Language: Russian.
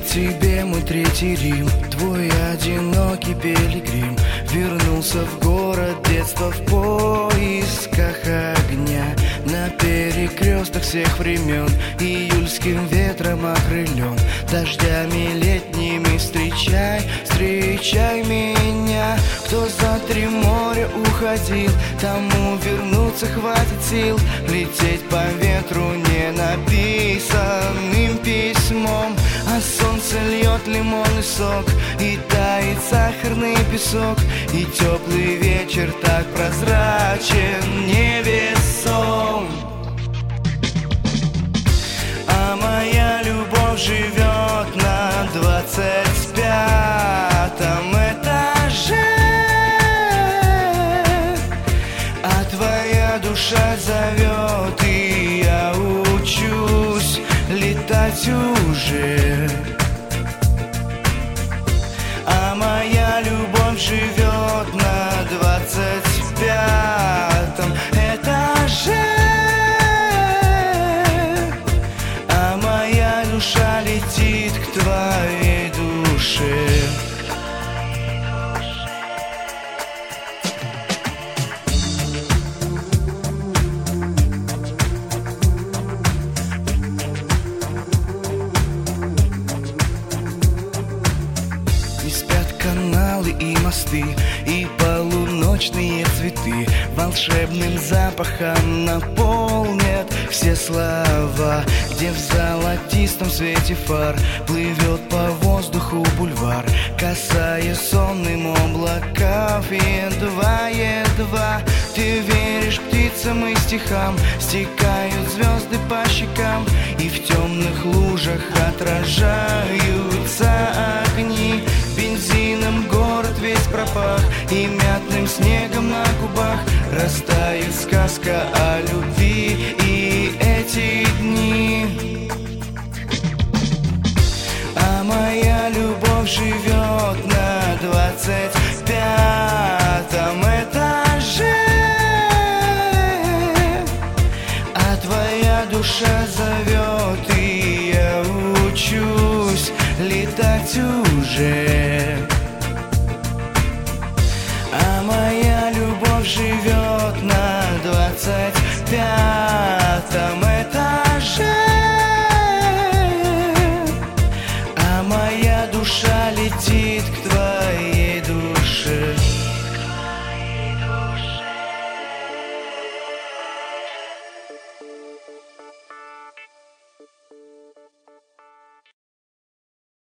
тебе мой третий Рим, твой одинокий пилигрим. Вернулся в город детства в поисках огня. На перекрестках всех времен, июльским ветром окрылен. Дождями летними встречай, встречай меня. Кто за 3 моря уходил, тому вернуться хватит сил. Лететь по ветру не написанным письмом. А солнце льет лимонный сок, и тает сахарный песок. И теплый вечер так прозрачен, невесом. А моя любовь живет на 25-м этаже. А твоя душа зовет, и я учусь летать уже. А моя любовь живет на 25-м этаже. А моя душа летит к твоей душе. Каналы и мосты, и полуночные цветы волшебным запахом наполнят все слова. Где в золотистом свете фар плывет по воздуху бульвар, касаясь сонным облаков. Едва ты веришь птицам и стихам, стекают звезды по щекам, и в темных лужах отражаются огни. Бензином город весь пропах, и мятным снегом на губах растает сказка о любви и эти дни. А моя любовь живет на 25-м этаже. А твоя душа зовет, и я учусь летать уже. А моя любовь живет на 25-м